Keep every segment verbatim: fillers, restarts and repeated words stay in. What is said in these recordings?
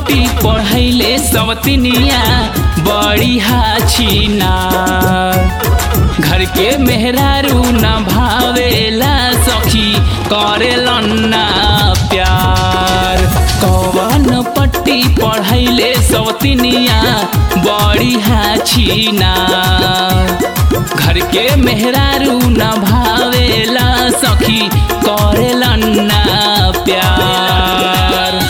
पट्टी पढ़ैले सवतिनिया बड़ी हाछीना। घर के मेहरारू न भावेला सखी करेलन ना प्यार। कौन पट्टी पढ़ैले सवतिनिया बड़ी हाछीना। घर के मेहरारू न भावेला सखी करेलन ना प्यार।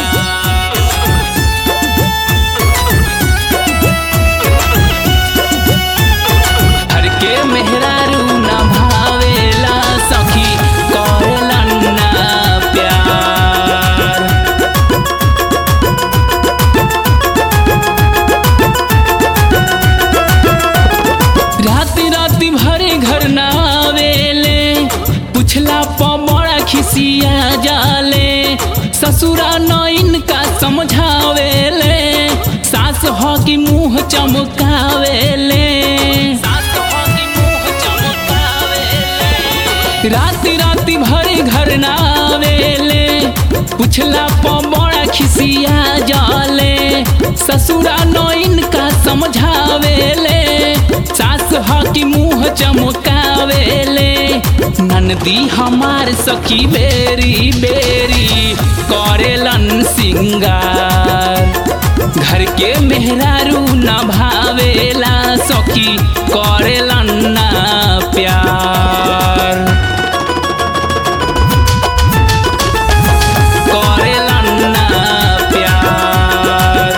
घर के मेहरारू न भावेला सखी करेलन ना प्यार। राति राति भरे घर न आवेले पुछला प बड़ा खिसिया जाले। ससुरा न इनका समझावेले सास हो की मुँह चमकावेले। राति राति भरे घर न आवेले पुछला प बड़ा खिसिया जाले। ससुरा न इनका समझावेले सास हो की मुँह चमकावेले। ननदी हमार सखी बेरी बेरी करेलन सिंगार। घर के मेहरारू न भावेला सखी करेलन ना प्यार। करेलन ना प्यार।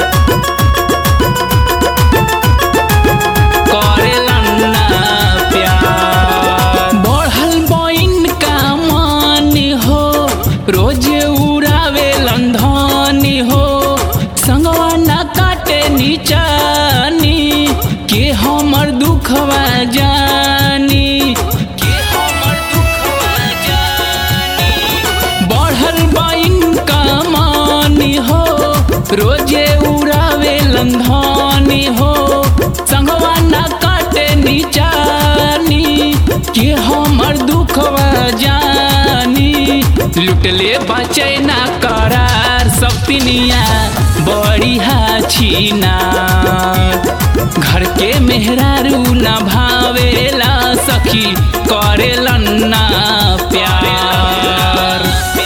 करेलन ना प्यार। बढ़ल बइन का मान हो रोज उड़ावेलन धनी हो। संगवा न काटे नीचानी के हमर दुखवा जानी। के हमर दुखवा जानी। बढ़ल बइन का मानी हो रोजे उड़ावेलन धनी हो। संगवा न काटे नीचानी के हमर दुखवा जानी। लुटले बचे ना करार सवतिनिया बड़ी हाछीना। घर के मेहरारू न भावेला सखी करेलन ना प्यार।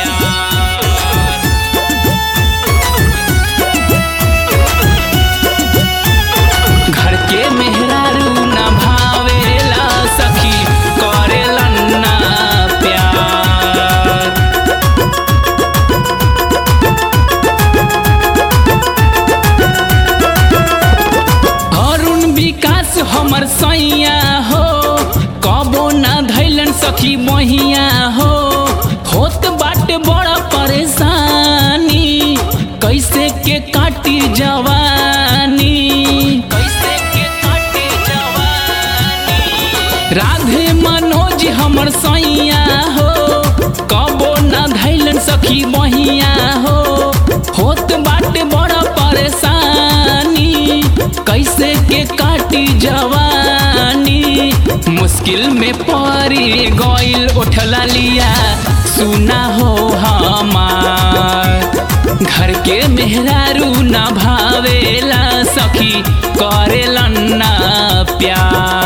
घर के मेहरारू न भावेला सखी करेलन ना प्यार। अरुण विकास हमर सैया हो कबो ना धैलन सखी बहिया हो। होत बाटे बड़ा परेशानी कैसे के काटी जवानी। कैसे के काटी जवानी। राधे मनोज हमर सैया हो कबो ना धैलन सखी बहिया हो। होत बाटे बड़ा परेशानी कैसे के काटी जवानी। मुश्किल में पड़ी गइल उठला लिया सुना हो हमार। घर के मेहरारू न भावेला सखी करेलन ना प्यार।